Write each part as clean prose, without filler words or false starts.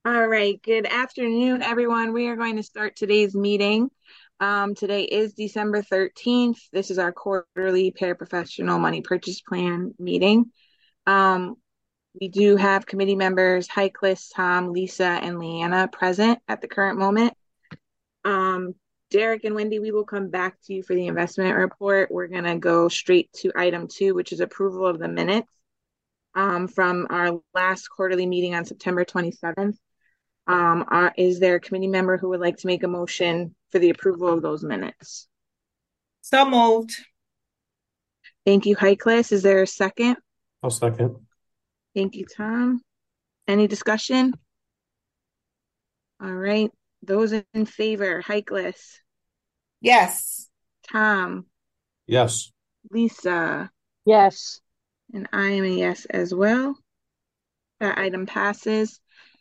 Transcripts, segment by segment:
All right, good afternoon, everyone. We are going to start today's meeting. Today is December 13th. This is our quarterly paraprofessional money purchase plan meeting. Um, we do have committee members Heiklis, Tom, Lisa, and Leanna present at the current moment. Um, Derek and Wendy, we will come back to you for the investment report. We're going to go straight to item 2, which is approval of the minutes from our last quarterly meeting on September 27th. Is there a committee member who would like to make a motion for the approval of those minutes? So moved. Thank you, Heiklis. Is there a second? I'll second. Thank you, Tom. Any discussion? All right. Those in favor, Heiklis, Yes. Tom, Yes. Lisa, Yes. and I am a yes as well. That item passes.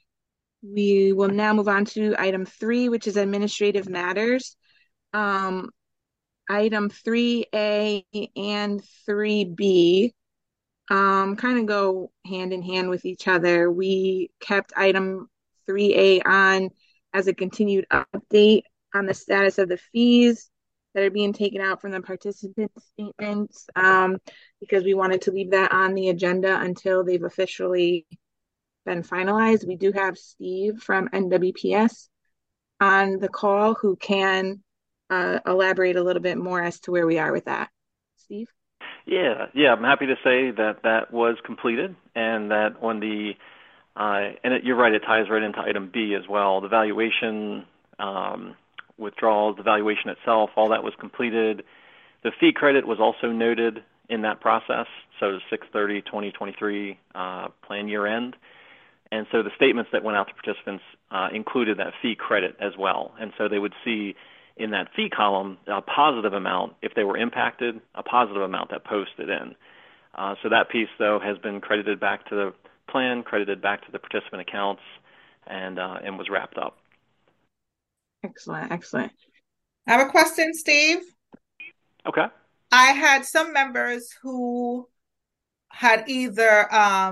We will now move on to item 3, which is administrative matters. Um, Item 3A and 3B kind of go hand in hand with each other. We kept item 3A on as a continued update on the status of the fees that are being taken out from the participant statements because we wanted to leave that on the agenda until they've officially been finalized. We do have Steve from NWPS on the call who can elaborate a little bit more as to where we are with that. Steve? Yeah, I'm happy to say that that was completed, and that on the you're right, it ties right into item B as well. The valuation, withdrawals, the valuation itself, all that was completed. The fee credit was also noted in that process, so 6/30/2023 plan year end. And so the statements that went out to participants included that fee credit as well. And so they would see in that fee column a positive amount if they were impacted, a positive amount that posted in. So that piece, though, has been credited back to the plan, credited back to the participant accounts, and was wrapped up. Excellent, excellent. I have a question, Steve. Okay. I had some members who had either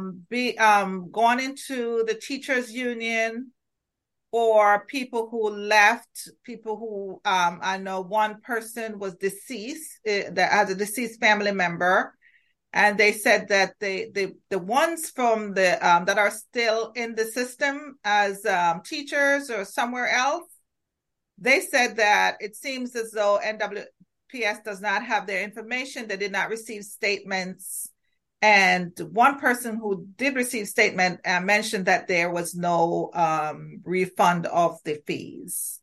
gone into the teachers union, or people who left, people who I know one person was deceased, that has a deceased family member, and they said that the ones from the that are still in the system as teachers or somewhere else, they said that it seems as though NWPS does not have their information. They did not receive statements. And one person who did receive statement mentioned that there was no refund of the fees.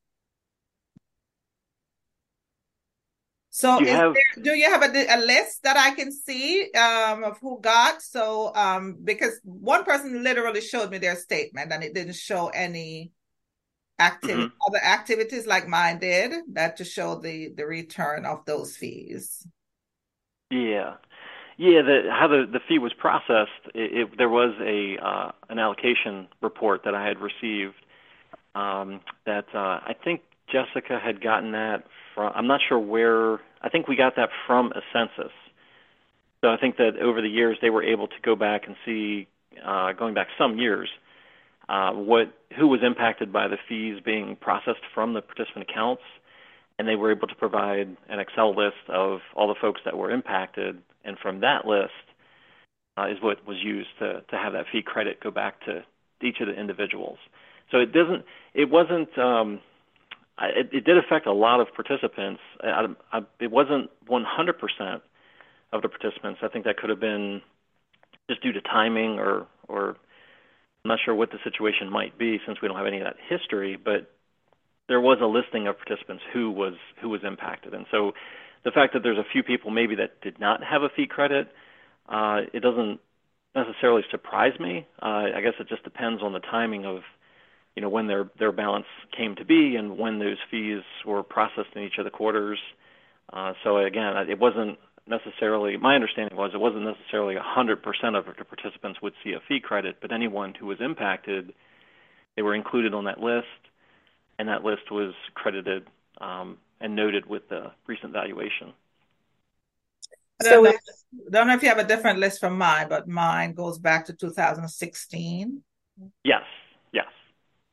So do you have a list that I can see of who got? So because one person literally showed me their statement and it didn't show any other activities like mine did, that to show the return of those fees. Yeah. How the fee was processed, there was an allocation report that I had received that I think Jessica had gotten that from, I'm not sure where, I think we got that from a census. So I think that over the years they were able to go back and see, going back some years, who was impacted by the fees being processed from the participant accounts, and they were able to provide an Excel list of all the folks that were impacted, and from that list is what was used to have that fee credit go back to each of the individuals. So it wasn't, it did affect a lot of participants. It wasn't 100% of the participants. I think that could have been just due to timing, or I'm not sure what the situation might be since we don't have any of that history, but there was a listing of participants who was impacted. And so the fact that there's a few people maybe that did not have a fee credit, it doesn't necessarily surprise me. I guess it just depends on the timing of, when their balance came to be and when those fees were processed in each of the quarters. So again, it wasn't necessarily, my understanding was it wasn't necessarily 100% of the participants would see a fee credit, but anyone who was impacted, they were included on that list, and that list was credited and noted with the recent valuation. I don't know if you have a different list from mine, but mine goes back to 2016. Yes.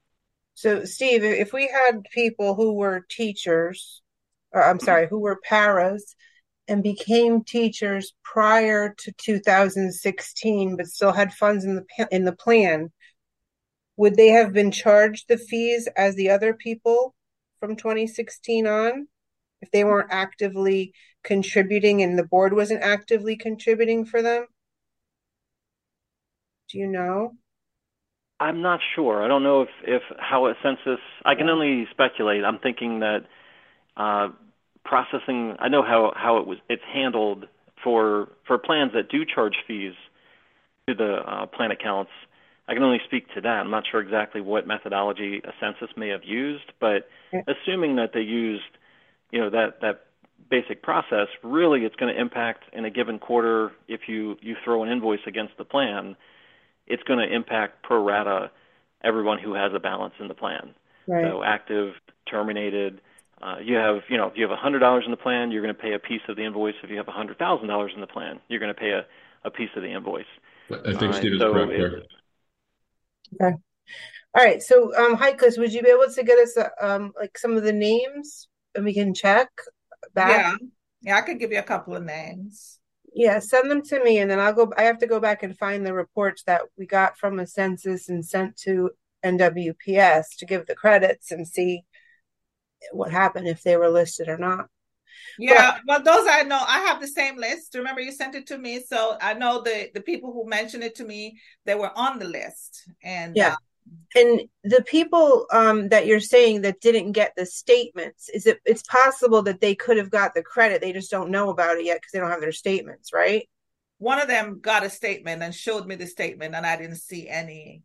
So, Steve, if we had people who were teachers, or I'm sorry, who were paras and became teachers prior to 2016, but still had funds in the plan, would they have been charged the fees as the other people from 2016 on if they weren't actively contributing and the board wasn't actively contributing for them? Do you know? I'm not sure. I don't know if how a census. I can only speculate. I'm thinking that processing. I know how it's handled for plans that do charge fees to the plan accounts. I can only speak to that. I'm not sure exactly what methodology a census may have used, but assuming that they used, that basic process, really it's going to impact in a given quarter. If you throw an invoice against the plan, it's going to impact pro rata everyone who has a balance in the plan. Right. So active, terminated. You have $100 in the plan, you're going to pay a piece of the invoice. If you have $100,000 in the plan, you're going to pay a piece of the invoice. I think Steve is correct there. Okay. All right. So, Heiklis, would you be able to get us like some of the names and we can check back? Yeah, I could give you a couple of names. Yeah, send them to me and then I have to go back and find the reports that we got from a census and sent to NWPS to give the credits and see what happened if they were listed or not. Yeah, well, those I know. I have the same list. Remember, you sent it to me, so I know the people who mentioned it to me, they were on the list. And yeah, and the people that you're saying that didn't get the statements, it's possible that they could have got the credit, they just don't know about it yet because they don't have their statements, right? One of them got a statement and showed me the statement, and I didn't see any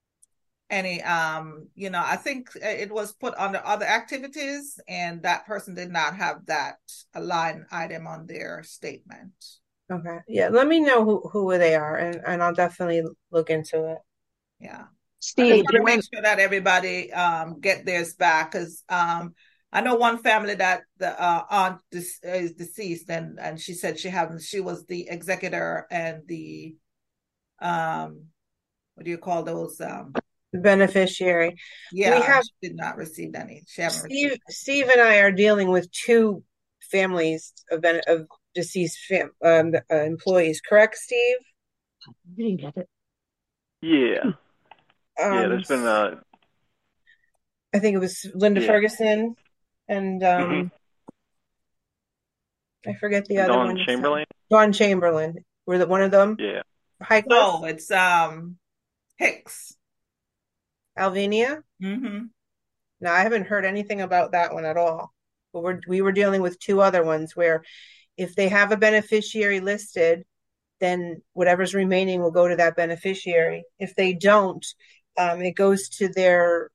I think it was put under other activities, and that person did not have that line item on their statement. Okay. Yeah, let me know who they are, and I'll definitely look into it. Yeah. Steve, I just want to make sure that everybody get theirs back, because I know one family that the aunt is deceased, and she said she was the executor and the what do you call those beneficiary. Yeah, she did not receive any. Steve and I are dealing with two families of deceased employees, correct, Steve? I didn't get it. Yeah. There's been I think it was Linda Ferguson and I forget the other one. Chamberlain. Dawn Chamberlain. Were one of them? Yeah. No, it's Hicks. Alvinia? Mm-hmm. No, I haven't heard anything about that one at all. But we were dealing with two other ones where if they have a beneficiary listed, then whatever's remaining will go to that beneficiary. If they don't, it goes to their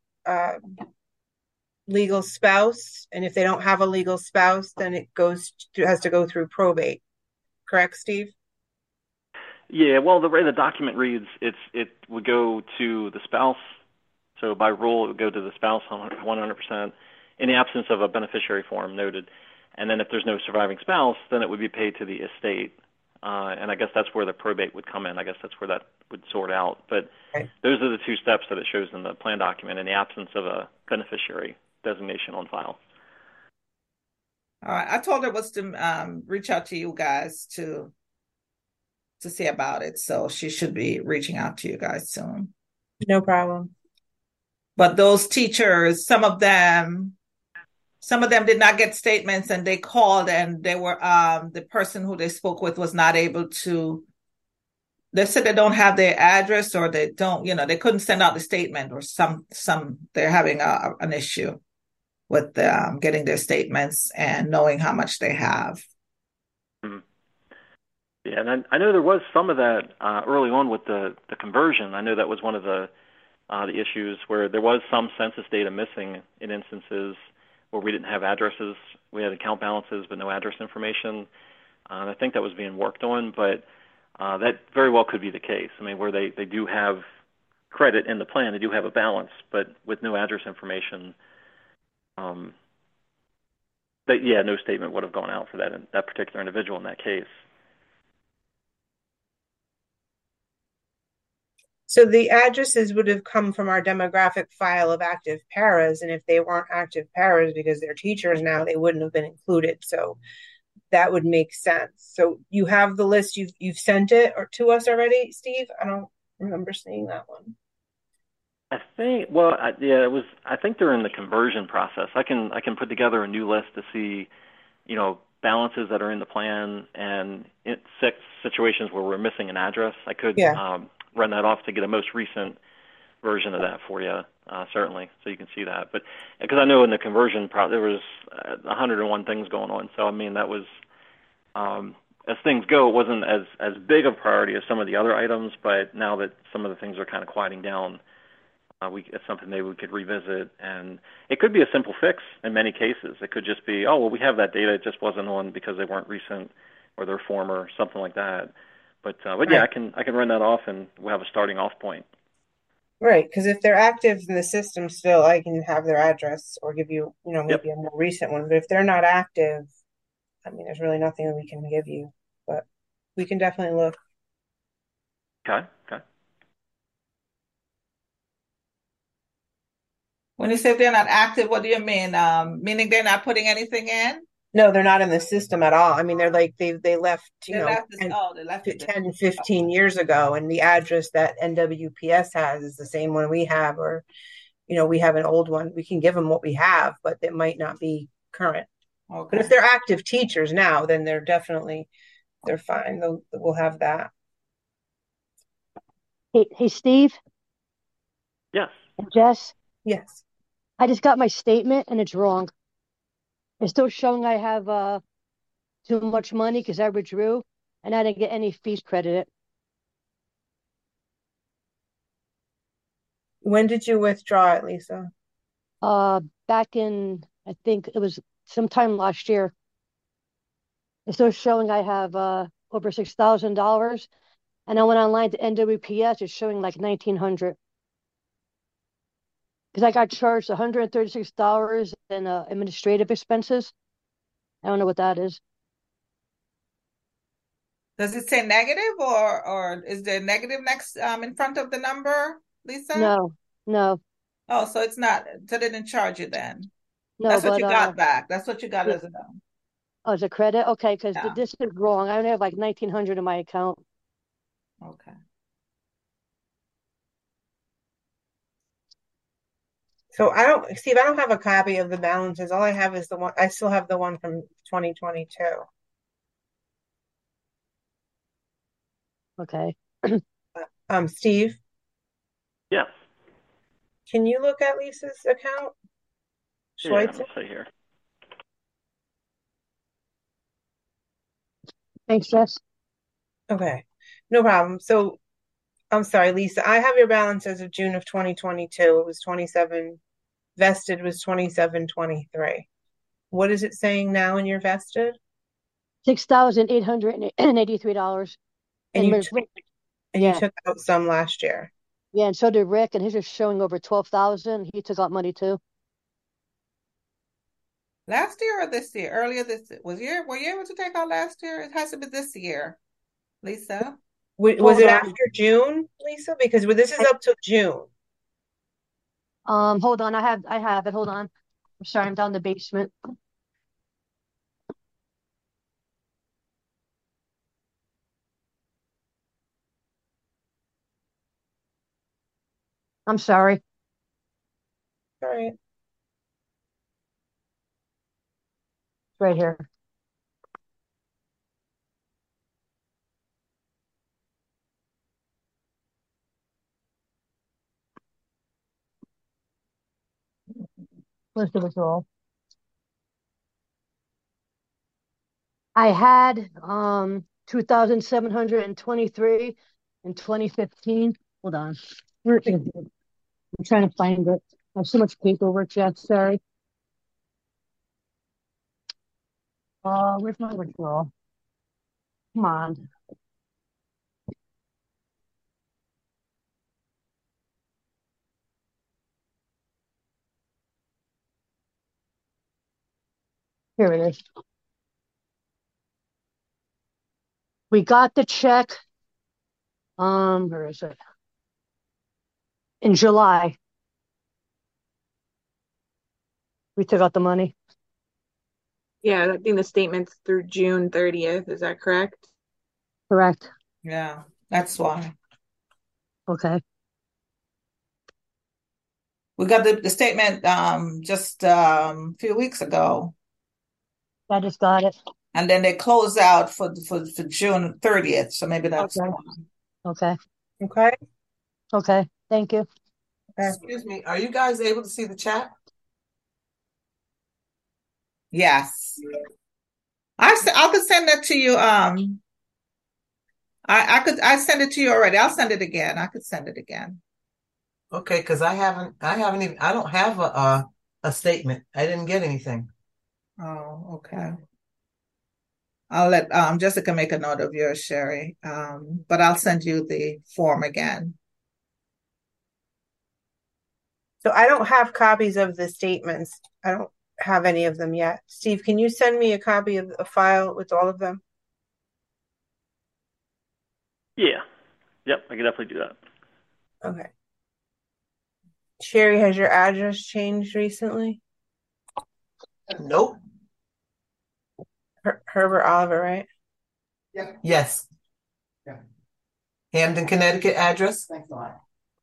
legal spouse. And if they don't have a legal spouse, then it has to go through probate. Correct, Steve? Yeah, well, the way the document reads, it would go to the spouse. So by rule, it would go to the spouse 100% in the absence of a beneficiary form noted. And then if there's no surviving spouse, then it would be paid to the estate. And I guess that's where the probate would come in. I guess that's where that would sort out. But those are the two steps that it shows in the plan document in the absence of a beneficiary designation on file. All right. I told her was to reach out to you guys to see about it. So she should be reaching out to you guys soon. No problem. But those teachers, some of them did not get statements, and they called, and they were the person who they spoke with was not able to. They said they don't have their address, or they don't, they couldn't send out the statement, or they're having an issue with getting their statements and knowing how much they have. Mm-hmm. Yeah, and I know there was some of that early on with the conversion. I know that was one of the issues where there was some census data missing in instances where we didn't have addresses. We had account balances but no address information. And I think that was being worked on, but that very well could be the case. I mean, where they do have credit in the plan, they do have a balance, but with no address information, no statement would have gone out for that particular individual in that case. So the addresses would have come from our demographic file of active paras, and if they weren't active paras because they're teachers now, they wouldn't have been included. So that would make sense. So you have the list. You've sent it or to us already, Steve? I don't remember seeing that one. I think, well, yeah, it was. I think they're in the conversion process. I can put together a new list to see, balances that are in the plan and situations where we're missing an address. I could run that off to get a most recent version of that for you, certainly, so you can see that. But because I know in the conversion there was 101 things going on, so I mean that was, as things go, it wasn't as big a priority as some of the other items. But now that some of the things are kind of quieting down, it's something maybe we could revisit, and it could be a simple fix in many cases. It could just be, oh well, we have that data, it just wasn't on because they weren't recent or they're former, something like that. But yeah, I can run that off, and we'll have a starting off point. Right, because if they're active in the system still, I can have their address or give you, maybe a more recent one. But if they're not active, I mean, there's really nothing that we can give you. But we can definitely look. Okay. When you say they're not active, what do you mean? Meaning they're not putting anything in? No, they're not in the system at all. I mean, they're like they left, They left this, 10, 15 years ago, and the address that NWPS has is the same one we have, or we have an old one. We can give them what we have, but it might not be current. Okay. But if they're active teachers now, then they're fine. We'll have that. Hey, Steve? Yes. Jess? Yes. I just got my statement and it's wrong. It's still showing I have too much money because I withdrew and I didn't get any fees credited. When did you withdraw it, Lisa? Back in, I think it was sometime last year. It's still showing I have over $6,000, and I went online to NWPS. It's showing like $1,900 because I got charged $136 in administrative expenses. I don't know what that is. Does it say negative or is there negative next in front of the number, Lisa? No. Oh, so it's not. So they didn't charge you then. No, that's what but you got back. That's what you got as a Oh, it's a credit? Okay, because this is wrong. I only have like $1,900 in my account. Okay. So I don't have a copy of the balances. All I have is the one. I still have the one from 2022. Okay. Steve? Yes. Can you look at Lisa's account? Yeah, let me see here. Thanks, Jess. Okay, no problem. So I'm sorry, Lisa. I have your balance as of June of 2022. It was 27. Vested was 27.23. What is it saying now in your vested? $6,883. And you took out some last year. Yeah, and so did Rick, and his is showing over 12,000. He took out money too. Last year or this year? Earlier this year? Were you able to take out last year? It has to be this year, Lisa. Was it after June, Lisa? Because this is up till June. Hold on, I have it. Hold on. I'm sorry, I'm down in the basement. I'm sorry. All right. It's right here. List of withdrawal. I had 2,723 in 2015. Hold on. Where is it? I'm trying to find it. I have so much paperwork, Jeff. Sorry. Where's my withdrawal? Come on. Here it is. We got the check. Where is it? in July. We took out the money. Yeah, I think the statement's through June 30th. Is that correct? Correct. Yeah, that's why. Okay. We got the statement just few weeks ago. I just got it. And then they close out for June 30th. So maybe that's Okay. why. Okay. Okay. Okay. Thank you. Okay. Excuse me, are you guys able to see the chat? Yes. I could send that to you. I send it to you already. I'll send it again. I could send it again. Okay, because I don't have a statement. I didn't get anything. Oh, okay. I'll let Jessica make a note of yours, Sherry. But I'll send you the form again. So I don't have copies of the statements. I don't have any of them yet. Steve, can you send me a copy of a file with all of them? Yeah. Yep, I can definitely do that. Okay. Sherry, has your address changed recently? Nope. Herbert Oliver, right? Yeah. Yes. Yeah. Hamden, Connecticut address. Thanks a lot.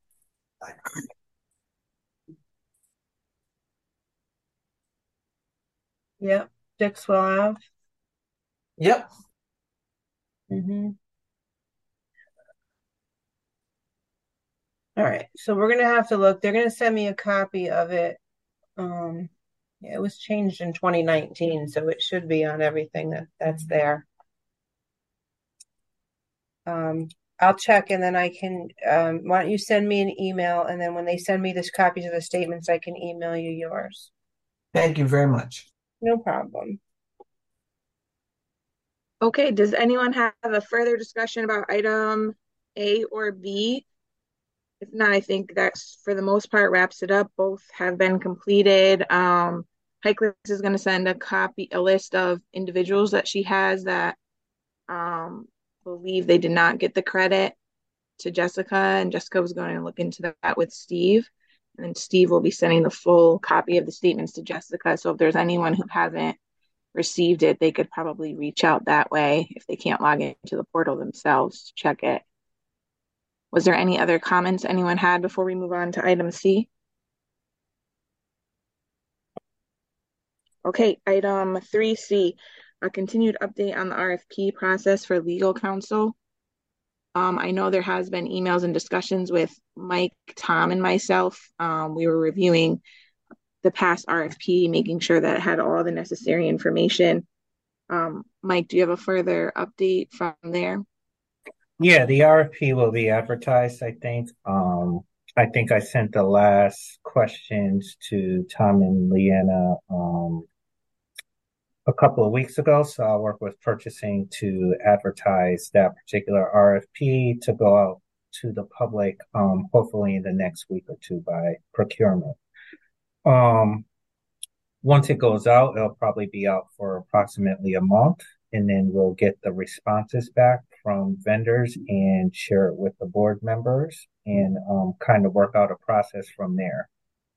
Yep. Dixwell Ave. Yep. Mm-hmm. All right. So we're gonna have to look. They're gonna send me a copy of it. Yeah, it was changed in 2019, so it should be on everything that's there. I'll check and then I can, why don't you send me an email, and then when they send me this copies of the statements, I can email you yours. Thank you very much. No problem. Okay, does anyone have a further discussion about item A or B? If not, I think that's for the most part wraps it up. Both have been completed. Heikless is going to send a list of individuals that she has that believe they did not get the credit to Jessica, and Jessica was going to look into that with Steve. And then Steve will be sending the full copy of the statements to Jessica. So if there's anyone who hasn't received it, they could probably reach out that way if they can't log into the portal themselves to check it. Was there any other comments anyone had before we move on to item C? Okay, item 3C, a continued update on the RFP process for legal counsel. I know there has been emails and discussions with Mike, Tom, and myself. We were reviewing the past RFP, making sure that it had all the necessary information. Mike, do you have a further update from there? Yeah, the RFP will be advertised, I think. I think I sent the last questions to Tom and Leanna a couple of weeks ago, so I'll work with purchasing to advertise that particular RFP to go out to the public, hopefully in the next week or two by procurement. Once it goes out, it'll probably be out for approximately a month, and then we'll get the responses back from vendors and share it with the board members and kind of work out a process from there.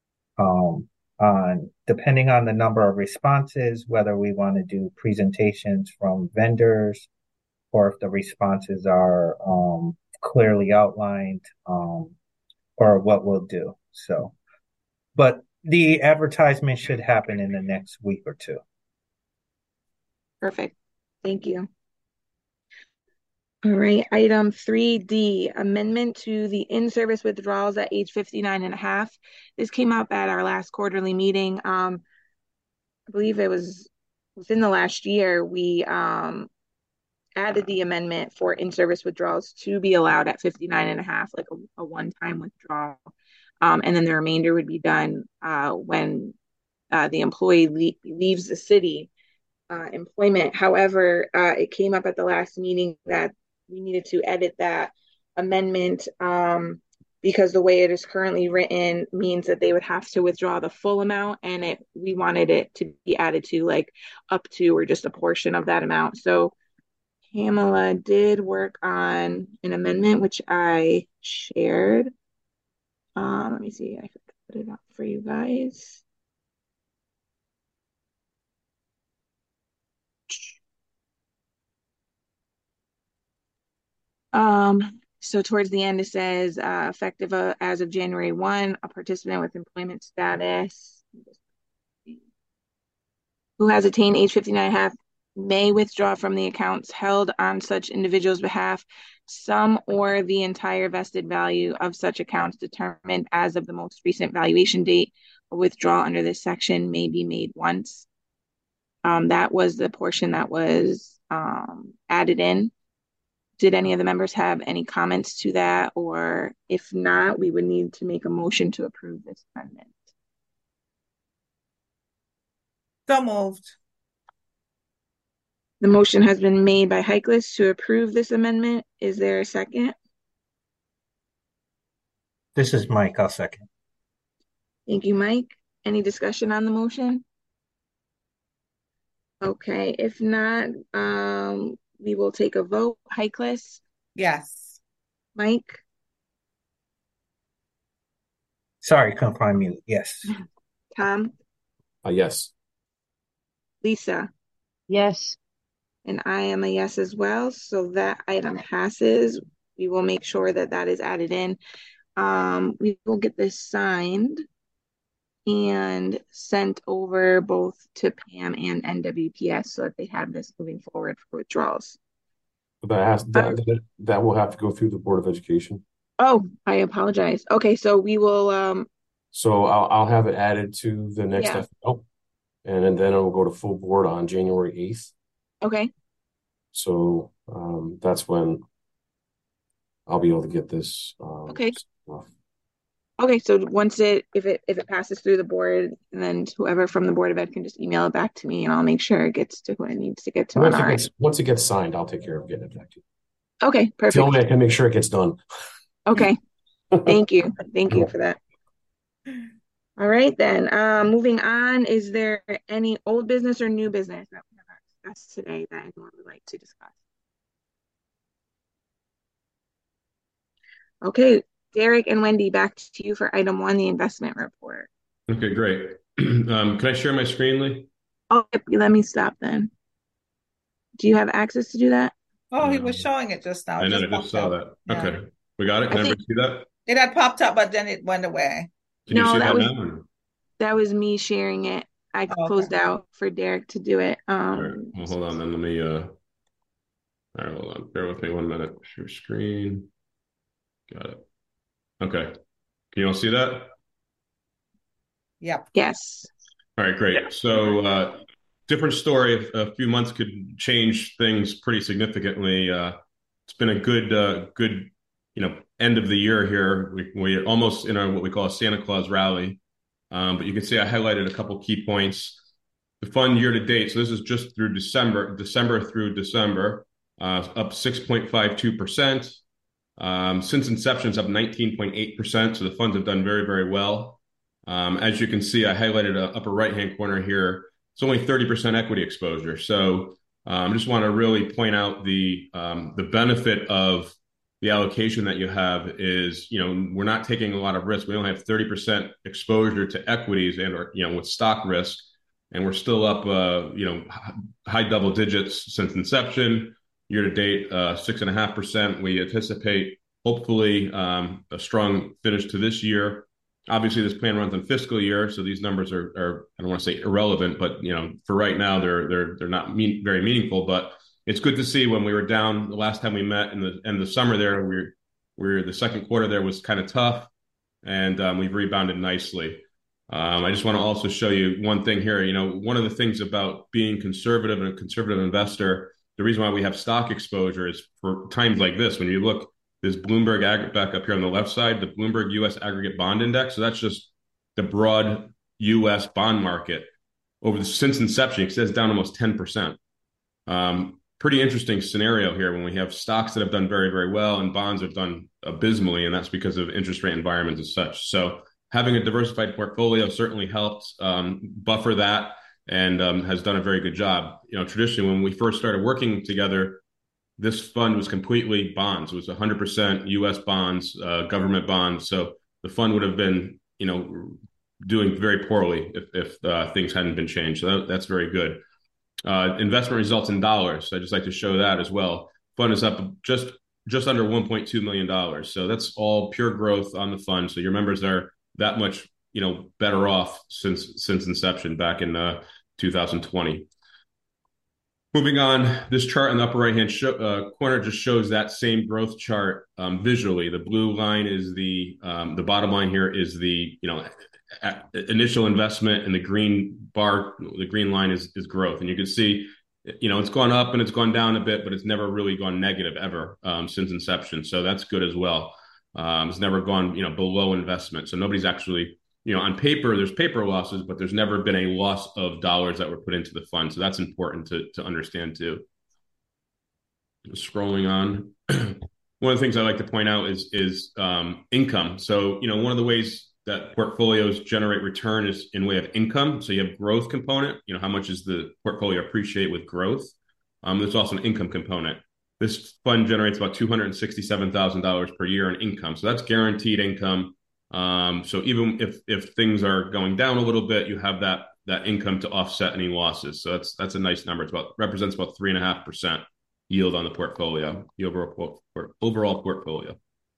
Depending on the number of responses, whether we want to do presentations from vendors or if the responses are clearly outlined, or what we'll do. So, but the advertisement should happen in the next week or two. Perfect. Thank you. All right, item 3D, amendment to the in-service withdrawals at age 59 and a half. This came up at our last quarterly meeting. I believe it was within the last year, we added the amendment for in-service withdrawals to be allowed at 59 and a half, like a one-time withdrawal. And then the remainder would be done when the employee leaves the city employment. However, it came up at the last meeting that we needed to edit that amendment because the way it is currently written means that they would have to withdraw the full amount, and we wanted it to be added to like up to or just a portion of that amount. So Pamela did work on an amendment which I shared. Let me see. I could put it up for you guys. So towards the end, it says effective as of January 1, a participant with employment status who has attained age 59.5 may withdraw from the accounts held on such individual's behalf some or the entire vested value of such accounts determined as of the most recent valuation date. A withdrawal under this section may be made once. That was the portion that was added in. Did any of the members have any comments to that? Or if not, we would need to make a motion to approve this amendment. So moved. The motion has been made by Heiklus to approve this amendment. Is there a second? This is Mike. I'll second. Thank you, Mike. Any discussion on the motion? Okay, if not, we will take a vote. Heiklus? Yes. Mike? Sorry, couldn't find mute. Yes. Tom? Yes. Lisa? Yes. And I am a yes as well. So that item passes. We will make sure that that is added in. We will get this signed and sent over both to Pam and NWPS so that they have this moving forward for withdrawals. That will have to go through the Board of Education. Oh, I apologize. Okay, so we will. So I'll have it added to the next FO, and then it will go to full board on January 8th. Okay. So that's when I'll be able to get this. Okay. Off. Okay, so once if it passes through the board, and then whoever from the Board of Ed can just email it back to me, and I'll make sure it gets to who it needs to get to. Once it gets signed, I'll take care of getting it back to you. Okay, perfect. Tell me I can make sure it gets done. Okay, thank you for that. All right then. Moving on, is there any old business or new business that we have discussed today that anyone would like to discuss? Okay. Derek and Wendy, back to you for item 1, the investment report. Okay, great. Can I share my screen, Lee? Oh, let me stop then. Do you have access to do that? Oh, he was showing it just now. I know, I just saw that. Yeah. Okay, we got it. Can everybody see that? It had popped up, but then it went away. Can you see that now? That was me sharing it. I closed out for Derek to do it. All right. Well, hold on, then let me. All right, hold on. Bear with me 1 minute. Share screen. Got it. Okay. Can you all see that? Yep. Yes. All right, great. Yeah. So different story. A few months could change things pretty significantly. It's been a good end of the year here. We're almost in what we call a Santa Claus rally. But you can see I highlighted a couple key points. The fund year to date, so this is just through December through December, up 6.52%. Since inception, it's up 19.8%. So the funds have done very, very well. As you can see, I highlighted the upper right-hand corner here. It's only 30% equity exposure. So I just want to really point out the benefit of the allocation that you have is, we're not taking a lot of risk. We only have 30% exposure to equities or with stock risk. And we're still up, high double digits since inception. Year to date, 6.5%. We anticipate, hopefully, a strong finish to this year. Obviously, this plan runs on fiscal year, so these numbers are I don't want to say irrelevant, but for right now, they're not very meaningful. But it's good to see when we were down the last time we met in the end of the summer. There, we're the second quarter there was kind of tough, and we've rebounded nicely. I just want to also show you one thing here. One of the things about being conservative and a conservative investor. The reason why we have stock exposure is for times like this. When you look, this Bloomberg aggregate back up here on the left side, the Bloomberg U.S. Aggregate Bond Index. So that's just the broad U.S. bond market since inception. It says down almost 10%. Pretty interesting scenario here when we have stocks that have done very, very well and bonds have done abysmally, and that's because of interest rate environments and such. So having a diversified portfolio certainly helps buffer that. And has done a very good job. Traditionally, when we first started working together, this fund was completely bonds. It was 100% U.S. bonds, government bonds. So the fund would have been, doing very poorly if things hadn't been changed. So that's very good. Investment results in dollars. So I'd just like to show that as well. Fund is up just under $1.2 million. So that's all pure growth on the fund. So your members are that much, better off since inception back in 2020. Moving on, this chart in the upper right-hand corner just shows that same growth chart visually. The blue line is the bottom line here is the initial investment, and the green line is growth. And you can see, it's gone up and it's gone down a bit, but it's never really gone negative ever since inception. So that's good as well. It's never gone below investment. So nobody's actually, on paper, there's paper losses, but there's never been a loss of dollars that were put into the fund. So that's important to understand too. Scrolling on, one of the things I like to point out is income. So, one of the ways that portfolios generate return is in way of income. So you have growth component, how much does the portfolio appreciate with growth? There's also an income component. This fund generates about $267,000 per year in income. So that's guaranteed income. So even if things are going down a little bit, you have that income to offset any losses. So that's a nice number. Represents about 3.5% yield on the portfolio, the overall portfolio.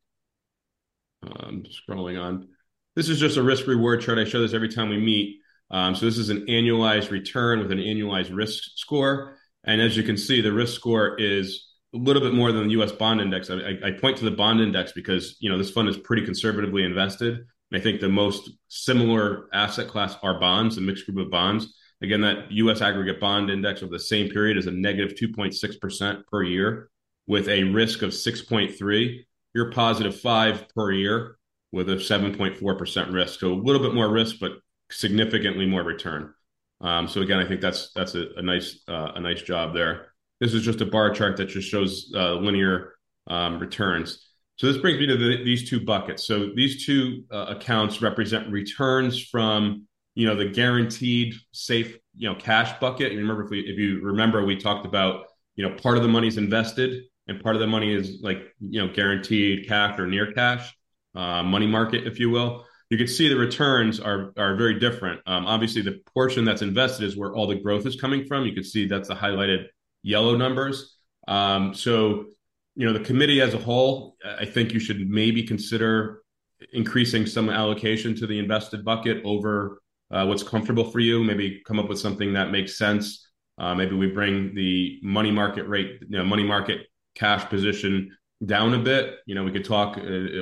Scrolling on. This is just a risk reward chart. I show this every time we meet. So this is an annualized return with an annualized risk score. And as you can see, the risk score is a little bit more than the U.S. bond index. I point to the bond index because, this fund is pretty conservatively invested. And I think the most similar asset class are bonds, a mixed group of bonds. Again, that U.S. aggregate bond index over the same period is a negative 2.6% per year with a risk of 6.3. You're positive 5 per year with a 7.4% risk. So a little bit more risk, but significantly more return. So again, I think that's a nice job there. This is just a bar chart that just shows linear returns. So this brings me to these two buckets. So these two accounts represent returns from the guaranteed safe cash bucket. And remember, if you remember, we talked about part of the money is invested and part of the money is guaranteed cash or near cash, money market, if you will. You can see the returns are very different. Obviously, the portion that's invested is where all the growth is coming from. You can see that's the highlighted yellow numbers. So, the committee as a whole, I think you should maybe consider increasing some allocation to the invested bucket over what's comfortable for you. Maybe come up with something that makes sense. Maybe we bring the money market rate, money market cash position down a bit. We could talk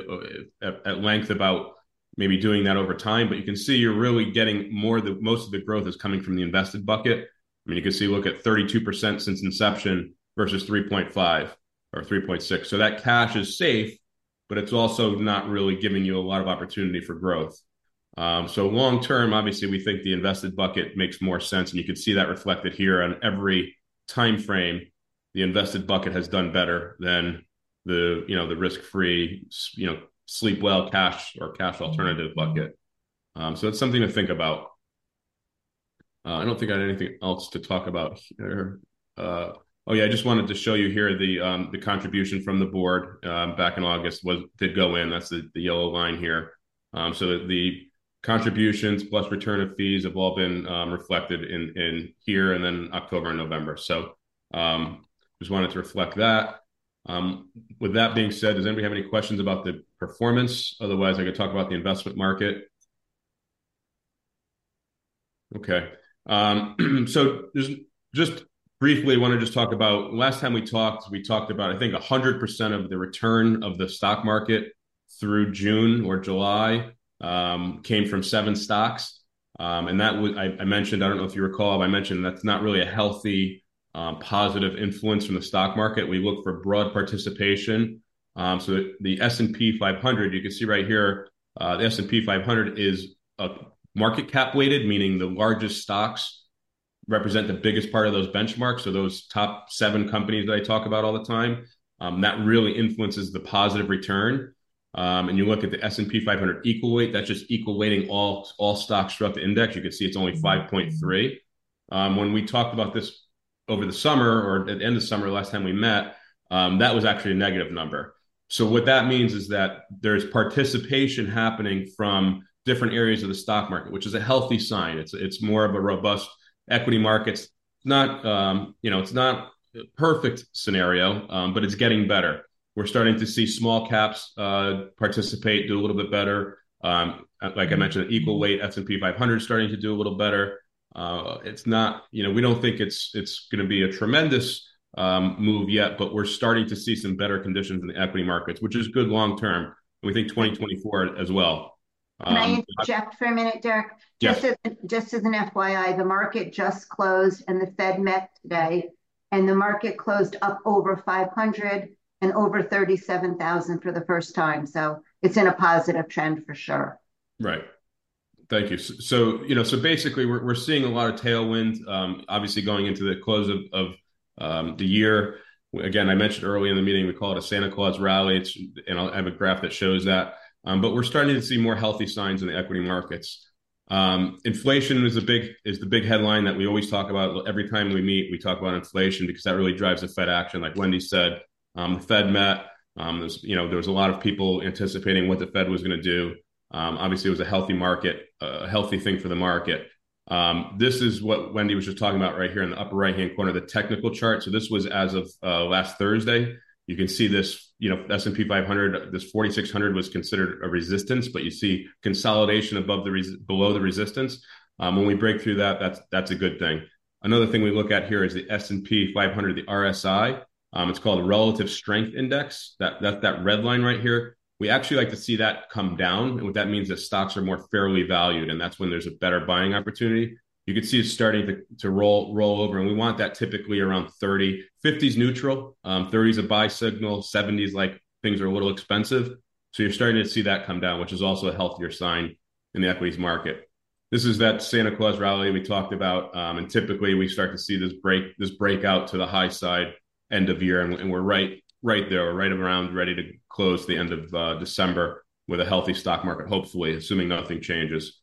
at length about maybe doing that over time, but you can see you're really getting most of the growth is coming from the invested bucket. I mean, you can see, look at 32% since inception versus 3.5 or 3.6. So that cash is safe, but it's also not really giving you a lot of opportunity for growth. So long term, obviously, we think the invested bucket makes more sense, and you can see that reflected here on every time frame. The invested bucket has done better than the risk-free, sleep well cash or cash alternative bucket. So it's something to think about. I don't think I had anything else to talk about here. I just wanted to show you here the contribution from the board back in August did go in. That's the yellow line here. So the contributions plus return of fees have all been reflected in here, and then October and November. So just wanted to reflect that. With that being said, does anybody have any questions about the performance? Otherwise, I could talk about the investment market. Okay. So just briefly, I want to just talk about last time we talked about, I think 100% of the return of the stock market through June or July came from 7 stocks. And that was, I mentioned, I don't know if you recall, I mentioned that's not really a healthy positive influence from the stock market. We look for broad participation. So the S&P 500, you can see right here, the S&P 500 is a market cap weighted, meaning the largest stocks represent the biggest part of those benchmarks. So those top 7 companies that I talk about all the time, that really influences the positive return. And you look at the S&P 500 equal weight, that's just equal weighting all stocks throughout the index. You can see it's only 5.3. When we talked about this over the summer or at the end of summer, last time we met, that was actually a negative number. So what that means is that there's participation happening from different areas of the stock market, which is a healthy sign. It's more of a robust equity market. It's not it's not a perfect scenario, but it's getting better. We're starting to see small caps participate, do a little bit better. Like I mentioned, equal weight S&P 500 starting to do a little better. It's not, we don't think it's going to be a tremendous move yet, but we're starting to see some better conditions in the equity markets, which is good long term. We think 2024 as well. Can I interject for a minute, Derek? Just as an FYI, the market just closed and the Fed met today, and the market closed up over 500 and over 37,000 for the first time. So it's in a positive trend for sure. Right. Thank you. So basically we're seeing a lot of tailwind, obviously going into the close of the year. Again, I mentioned early in the meeting, we call it a Santa Claus rally. And I have a graph that shows that. But we're starting to see more healthy signs in the equity markets. Inflation is the big headline that we always talk about. Every time we meet, we talk about inflation because that really drives the Fed action. Like Wendy said, the Fed met. There was a lot of people anticipating what the Fed was going to do. Obviously, it was a healthy market, a healthy thing for the market. This is what Wendy was just talking about right here in the upper right-hand corner, the technical chart. So this was as of last Thursday. You can see this, S&P 500, this 4,600 was considered a resistance, but you see consolidation below the resistance. When we break through that, that's a good thing. Another thing we look at here is the S&P 500, the RSI. It's called a relative strength index. That red line right here. We actually like to see that come down. And what that means is stocks are more fairly valued. And that's when there's a better buying opportunity. You can see it's starting to roll over. And we want that typically around 30. 50 is neutral. 30 is a buy signal. 70 is like things are a little expensive. So you're starting to see that come down, which is also a healthier sign in the equities market. This is that Santa Claus rally we talked about. And typically we start to see this breakout to the high side end of year. And we're right there, right around ready to close the end of December with a healthy stock market, hopefully, assuming nothing changes.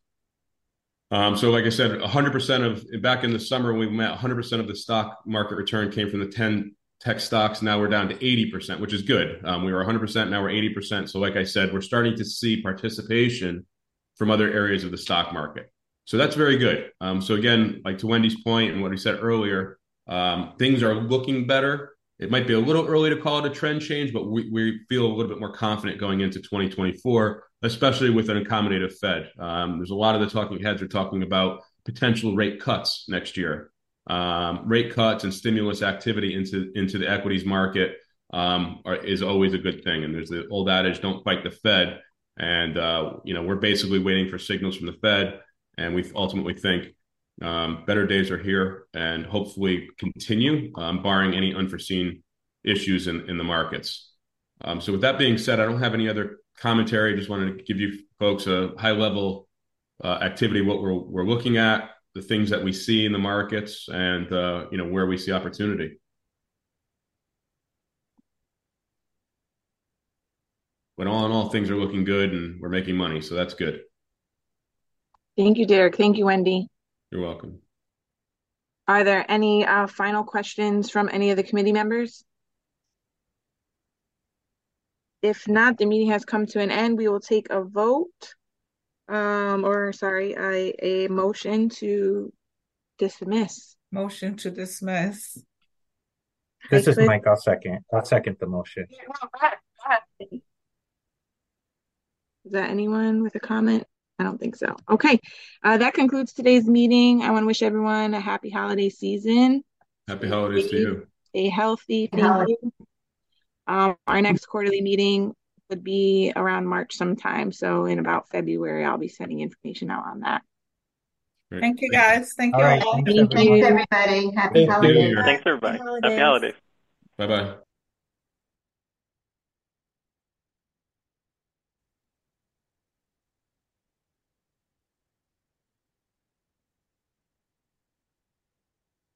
So like I said, 100% back in the summer when we met, 100% of the stock market return came from the 10 tech stocks. Now we're down to 80%, which is good. We were 100%, now we're 80%. So like I said, we're starting to see participation from other areas of the stock market. So that's very good. So again, like to Wendy's point and what he said earlier, things are looking better. It might be a little early to call it a trend change, but we feel a little bit more confident going into 2024, especially with an accommodative Fed. There's a lot of the talking heads are talking about potential rate cuts next year. Rate cuts and stimulus activity into the equities market is always a good thing. And there's the old adage, don't fight the Fed. And, we're basically waiting for signals from the Fed. And we ultimately think better days are here and hopefully continue, barring any unforeseen issues in the markets. So with that being said, I don't have any other commentary. Just wanted to give you folks a high level activity, what we're looking at, the things that we see in the markets and, where we see opportunity. But all in all, things are looking good and we're making money. So that's good. Thank you, Derek. Thank you, Wendy. You're welcome. Are there any final questions from any of the committee members? If not, the meeting has come to an end. We will take a vote, a motion to dismiss. Motion to dismiss. This is Mike. I'll second the motion. Is that anyone with a comment? I don't think so. Okay. That concludes today's meeting. I want to wish everyone a happy holiday season. Happy holidays to you. Stay healthy. Thank you. Our next quarterly meeting would be around March sometime. So in about February, I'll be sending information out on that. Great. Thank you, guys. Thank you All right. all. Thanks, everybody. Happy holidays. Thanks, everybody. Happy holidays. Bye-bye.